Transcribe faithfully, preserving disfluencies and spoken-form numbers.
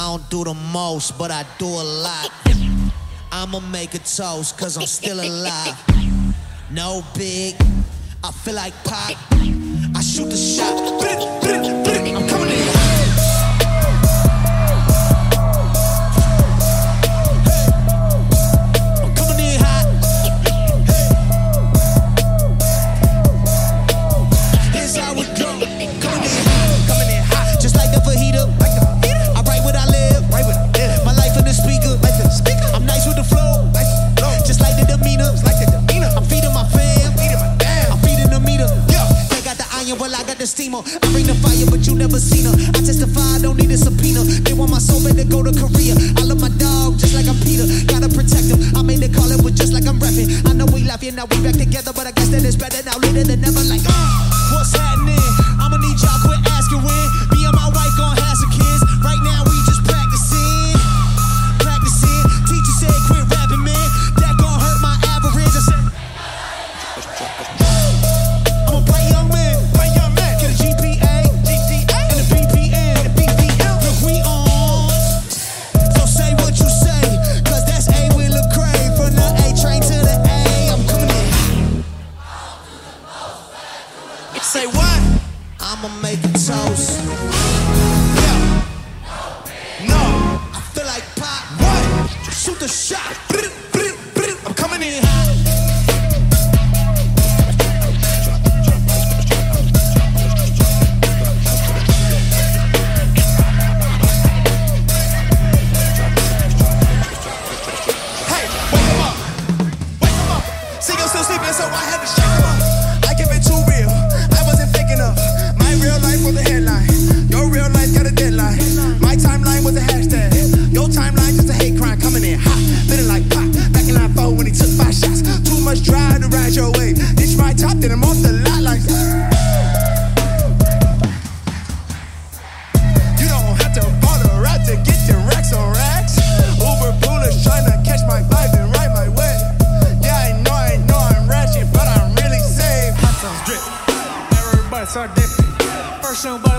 don't do the most, but I do a lot. I'ma make a toast, cause I'm still alive. No big, I feel like Pac. I shoot the shot, I'm coming in. I'm coming in hot. Here's how it go. Coming in hot, coming in hot. Just like the fajita, like the fajita. I write what I live, write what I live. My life in the speaker, life in the speaker. I'm nice with the flow, nice with the flow. Just like the demeanor, like the demeanor. I'm feeding my fam, feeding my fam. I'm feeding the meter. Yeah. They got the iron, well I got the steamer. I bring the fire, but you never seen her. I testify, I don't need a subpoena. They want my soul, better go to Korea. I love my dog, just like I'm Peter. Gotta protect him. I made the call, it was just like I'm repping. I know we laughing, now we back together, but I guess that it's better now later than never. Like, uh, what's happening? I'ma need y'all quit asking when. Me and my wife gon' have some kids. Right now we just practicing, practicing. Teacher said quit rapping, man. That gon' hurt my average. I said, I'm a bright young man, bright young man. Get a G P A, G P A, and a B P M, and a B P M. Look, we on. So say what you say, cause that's A with Lecrae. From the A train to the A, I'm coming in. Say what? I'ma make a toast. Yeah. No, I feel like Pac. What? Shoot the shot. I'm coming in hot. Hey, wake him up. Wake him up. See, you're still sleeping, so I had to shake him up. I give it too real. I wasn't fake enough. My real life was a headline. Your real life got a deadline. My timeline was a hashtag. Your timeline just a hate crime. Coming in hot, feeling like pop. Back in line four when he took five shots. Too much drive to ride your way. Ditch my top, then I'm off the lot like. You don't have to bother out to get your racks on racks. Uber poolers trying to catch my vibe and ride my way. Yeah, I know, I know I'm ratchet, but I'm really safe. Hot sauce drip. Everybody start dipping. First nobody